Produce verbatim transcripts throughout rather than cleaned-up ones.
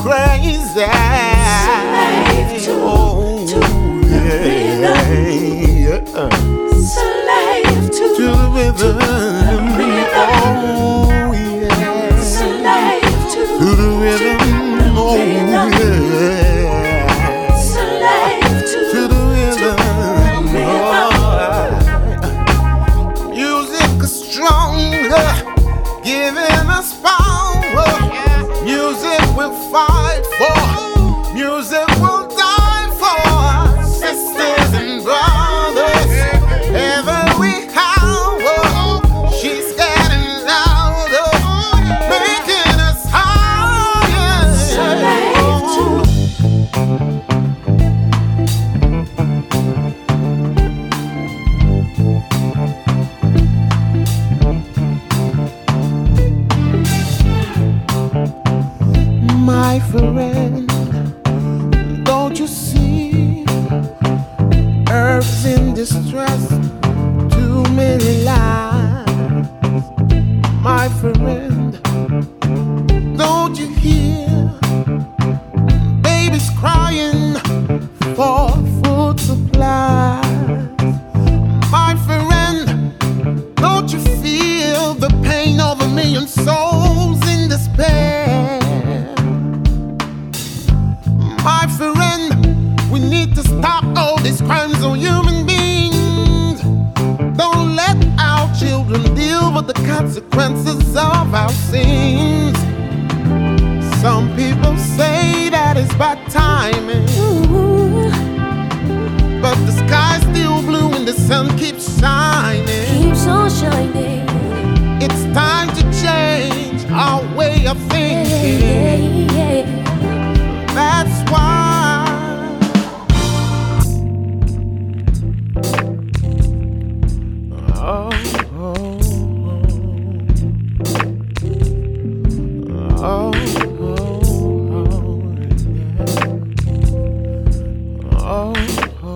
crazy. Slave to, oh, to the yeah, rhythm. yeah. Slave to, To the rhythm. the rhythm. Oh, yeah. Slave to, To the rhythm. Oh, yeah. slave to, To the rhythm. Oh, music is stronger, giving us power. Music will fight for, music will die for. Sisters and brothers, every hour, she's getting louder, making us higher. slave to. My friend, don't you see? Earth's in distress, too many lives. My friend, don't you hear? Babies crying for food supplies. My friend, don't you feel the pain of a million souls in despair? My friend, we need to stop all these crimes on human beings. Don't let our children deal with the consequences of our sins. Some people say that it's bad timing, but the sky's still blue and the sun keeps shining. Keeps on shining. It's time to change our way of thinking. Yeah, yeah, yeah. That's why oh, oh, oh, oh, oh, oh, oh.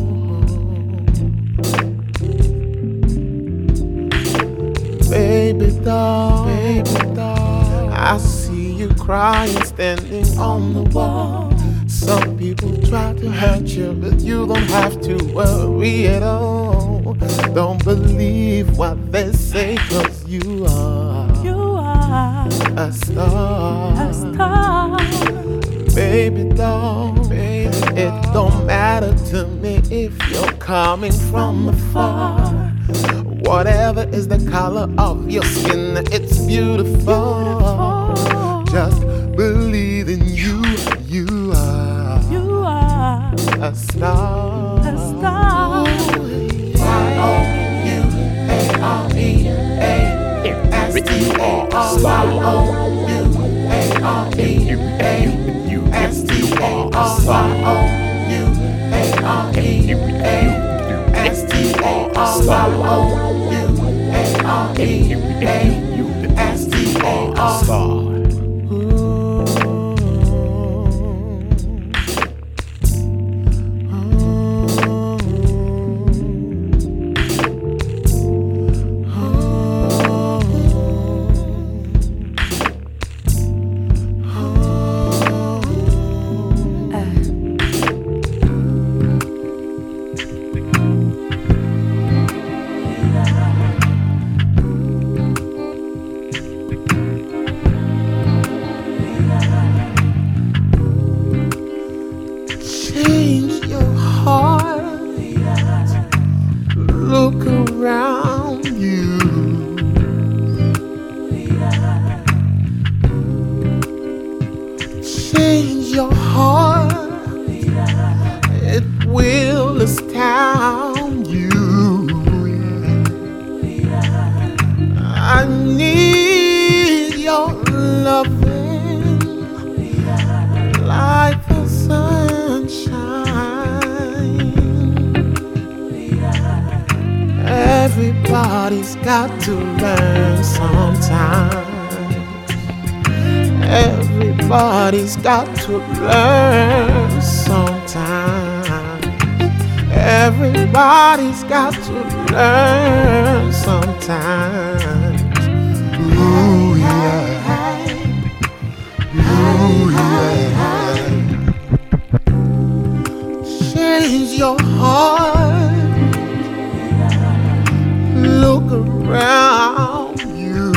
Baby doll, baby doll, I see you crying, standing on the wall. Some people try to hurt you, but you don't have to worry at all. Don't believe what they say, cause you are, You are a star. a star. Baby doll, baby, it don't matter to me if you're coming from afar. Whatever is the color of your skin, it's beautiful. Just believe in you, you are, You are a star. a star. Y O U A R E A S T A R. Y O U A R E A S T A R. Y O U A R E A S T A R. Y O U A R E A S T A R. Change your heart. Look around you. Change your heart. It will astound you. I need your loving like the sunshine. Everybody's got to learn sometime. Everybody's got to learn sometime. Everybody's got to learn sometime. Ooh, yeah. Ooh, yeah. change your heart. Look around you.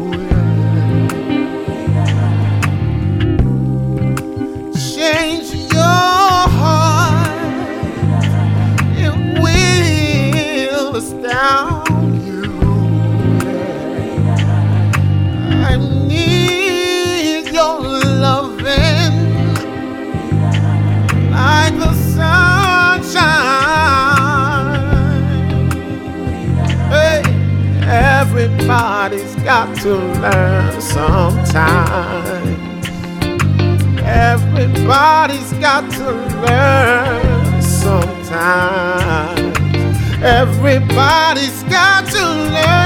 Change your heart. It will astound you. I need your loving like the sunshine. Hey, everybody's got to learn sometime. Everybody's got to learn sometime. Everybody's got to learn.